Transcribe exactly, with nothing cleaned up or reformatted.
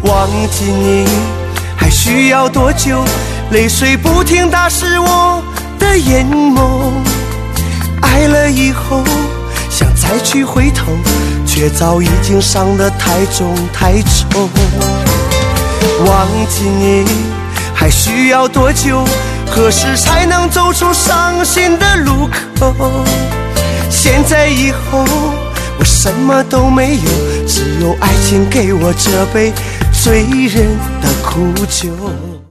忘记你还需要多久？泪水不停打湿我的眼眸。爱了以后想再去回头，却早已经伤得太重太重。忘记你还需要多久？何时才能走出伤心的路口？现在以后我什么都没有，只有爱情给我这杯醉人的苦酒。